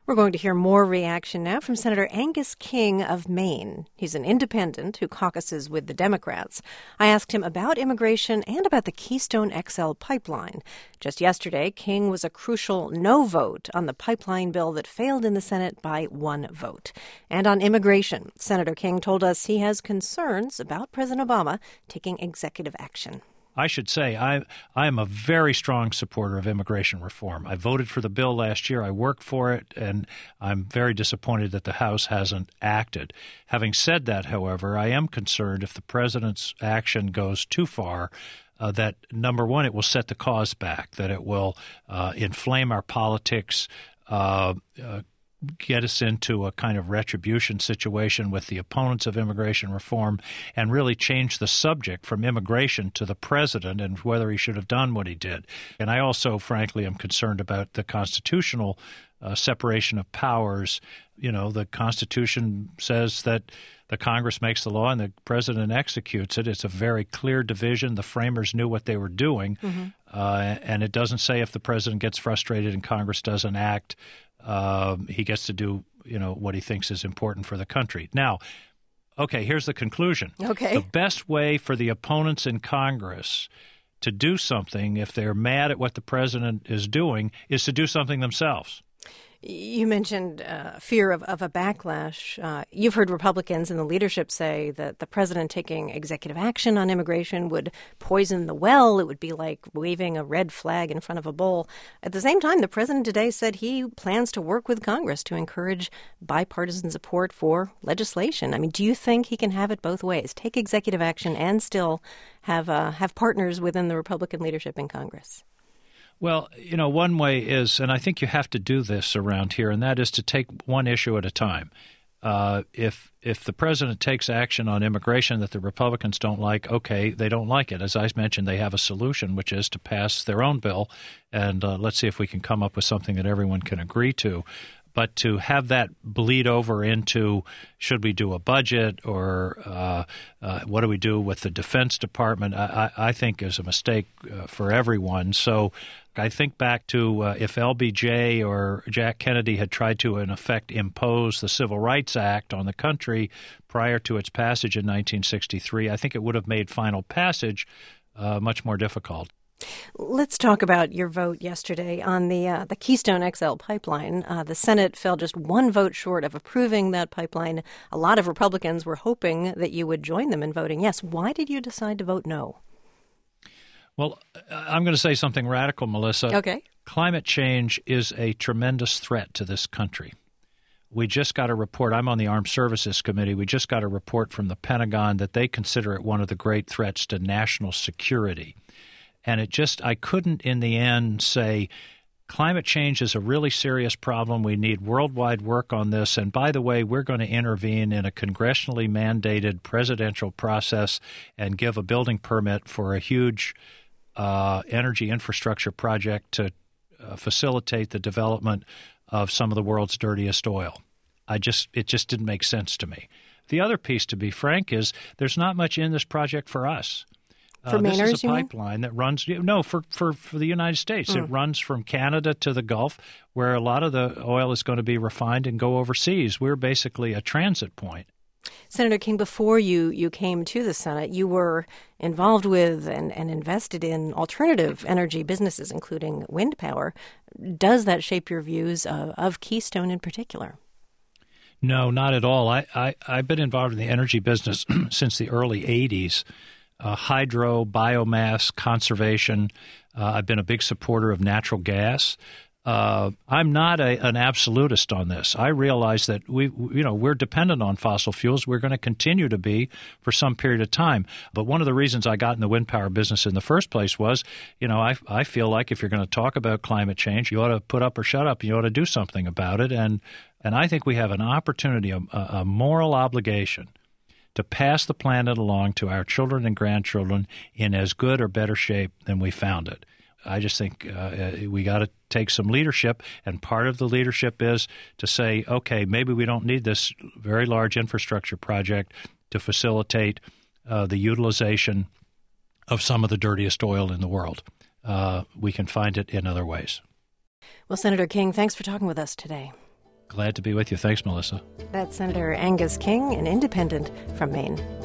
We're going to hear more reaction now from Senator Angus King of Maine. He's an independent who caucuses with the Democrats. I asked him about immigration and about the Keystone XL pipeline. Just yesterday, King was a crucial no vote on the pipeline bill that failed in the Senate by 1 vote. And on immigration, Senator King told us he has concerns about President Obama taking executive action. I should say I am a very strong supporter of immigration reform. I voted for the bill last year. I worked for it, and I'm very disappointed that the House hasn't acted. Having said that, however, I am concerned if the president's action goes too far, that, number one, it will set the cause back, that it will inflame our politics, get us into a kind of retribution situation with the opponents of immigration reform, and really change the subject from immigration to the president and whether he should have done what he did. And I also, frankly, am concerned about the constitutional separation of powers. You know, the Constitution says that the Congress makes the law and the president executes it. It's a very clear division. The framers knew what they were doing. And it doesn't say if the president gets frustrated and Congress doesn't act, he gets to do, what he thinks is important for the country. Now, okay, here's the conclusion. Okay. The best way for the opponents in Congress to do something, if they're mad at what the president is doing, is to do something themselves. You mentioned fear of a backlash. You've heard Republicans in the leadership say that the president taking executive action on immigration would poison the well. It would be like waving a red flag in front of a bull. At the same time, the president today said he plans to work with Congress to encourage bipartisan support for legislation. I mean, do you think he can have it both ways, take executive action and still have partners within the Republican leadership in Congress? Well, one way is, and I think you have to do this around here, and that is to take one issue at a time. If the president takes action on immigration that the Republicans don't like, okay, they don't like it. As I mentioned, they have a solution, which is to pass their own bill, and let's see if we can come up with something that everyone can agree to. But to have that bleed over into should we do a budget or what do we do with the Defense Department, I think is a mistake for everyone. So I think back to if LBJ or Jack Kennedy had tried to, in effect, impose the Civil Rights Act on the country prior to its passage in 1963, I think it would have made final passage much more difficult. Let's talk about your vote yesterday on the Keystone XL pipeline. The Senate fell just 1 vote short of approving that pipeline. A lot of Republicans were hoping that you would join them in voting yes. Why did you decide to vote no? Well, I'm going to say something radical, Melissa. Okay. Climate change is a tremendous threat to this country. We just got a report. I'm on the Armed Services Committee. We just got a report from the Pentagon that they consider it one of the great threats to national security. And I couldn't in the end say climate change is a really serious problem. We need worldwide work on this. And by the way, we're going to intervene in a congressionally mandated presidential process and give a building permit for a huge energy infrastructure project to facilitate the development of some of the world's dirtiest oil. It just didn't make sense to me. The other piece, to be frank, is there's not much in this project for us. For Mainers, this is a pipeline that runs for the United States. It runs from Canada to the Gulf, where a lot of the oil is going to be refined and go overseas. We're basically a transit point. Senator King, before you came to the Senate, you were involved with and invested in alternative energy businesses, including wind power. Does that shape your views of Keystone in particular? No, not at all. I've been involved in the energy business since the early 80s. Hydro, biomass, conservation. I've been a big supporter of natural gas. I'm not an absolutist on this. I realize that we're dependent on fossil fuels. We're going to continue to be for some period of time. But one of the reasons I got in the wind power business in the first place was, I feel like if you're going to talk about climate change, you ought to put up or shut up. You ought to do something about it. And I think we have an opportunity, a moral obligation to pass the planet along to our children and grandchildren in as good or better shape than we found it. I just think we got to take some leadership, and part of the leadership is to say, okay, maybe we don't need this very large infrastructure project to facilitate the utilization of some of the dirtiest oil in the world. We can find it in other ways. Well, Senator King, thanks for talking with us today. Glad to be with you. Thanks, Melissa. That's Senator Angus King, an independent from Maine.